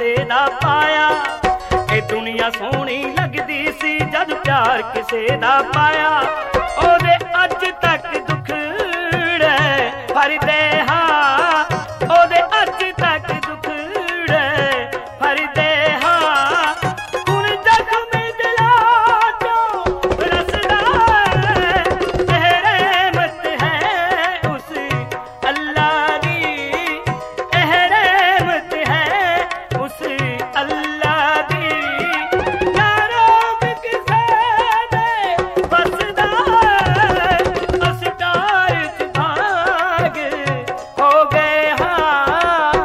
किसे दा पाया। ए दुनिया सोहनी लगदी सी जद प्यार किसे दा पाया। ओदे अज तक दुखड़े भरदे हां, ओदे अज तक दुखड़े भरदे हां। हुण जख्म दिलां चों रसदा है, रहमत है उस अल्लाह दी, रहमत है उस अल्लाह दी। यारों किसे दे बसदा अस प्यार च भाग हो गए हां।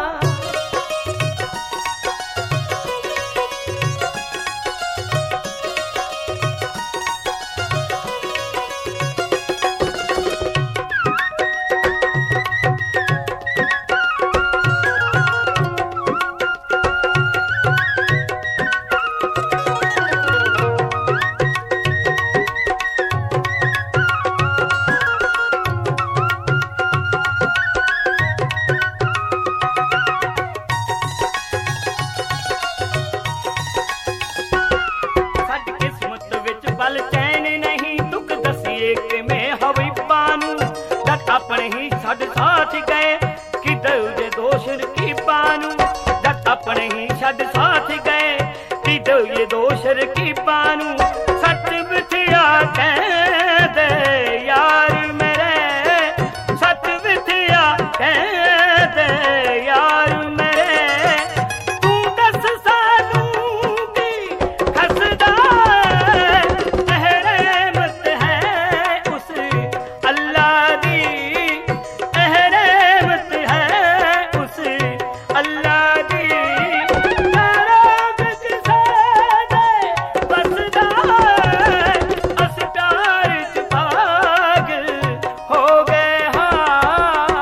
साडी किस्मत विच बल चैन नहीं, दुख दसीए किवें हबीबां नूं। जद अपने ही छड्ड साथ गए कि दे दोष रकीबां नूं। जद अपने ही छड्ड साथ गए कि दे दोष रकीबां नूं। सच बिथिया कह दे यार मेरे, सच बिथिया कह दे यार मेरे। तू दस सानू की हसदा रहमत है उस अल्लाह दी, रहमत है उस अल्लाह दी। यारों किसे दे बसदा अस प्यार च भाग हो गए हां।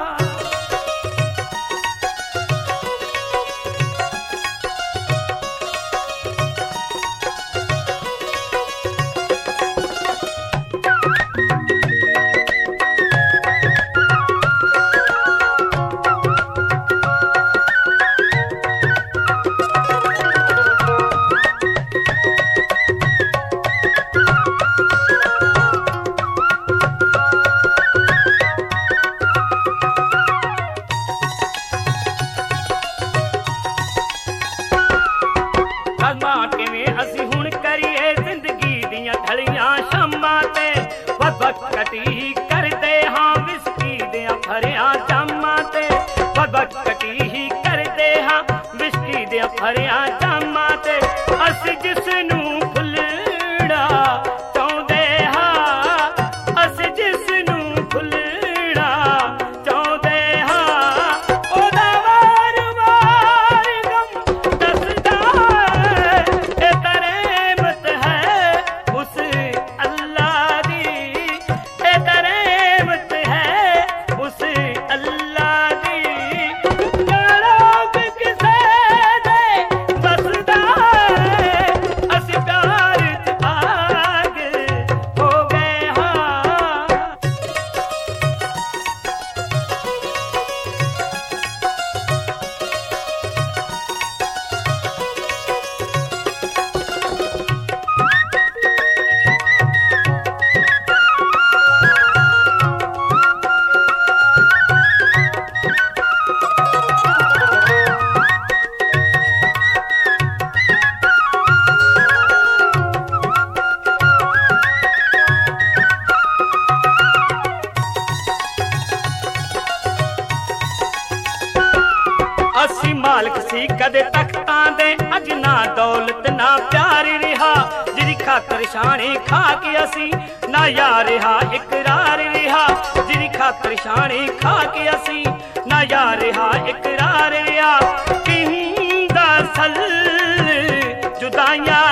कलमा किवें असीं हुण करिए जिंदगी दियां ढलियां शामां ते। बदबकती करदे हां विस्की दियां भरियां जामां ते। बदबकती करदे हां विस्की दियां भरियां जामां ते। असीं जिसनूं भुलना चाहुंदे हां, असीं जिसनूं भुलना चाहुंदे हां। ओदा वार वार गम दसदा ए रहमत है उस अल्लाह दी, ए रहमत है उस अल्लाह दी। यारों किसे दे बसदा अस प्यार च भाग हो गए हां। असी मालक सी कदे तख्तां दे, अज ना दौलत ना प्यार रिहा। जिदी खातर शानी खा के असी ना यार रिहा इकरार रिहा। जिदी खातर शानी खा के असी ना यार रिहा इकरार रिहा। कि हुंदा सल जुदाइयां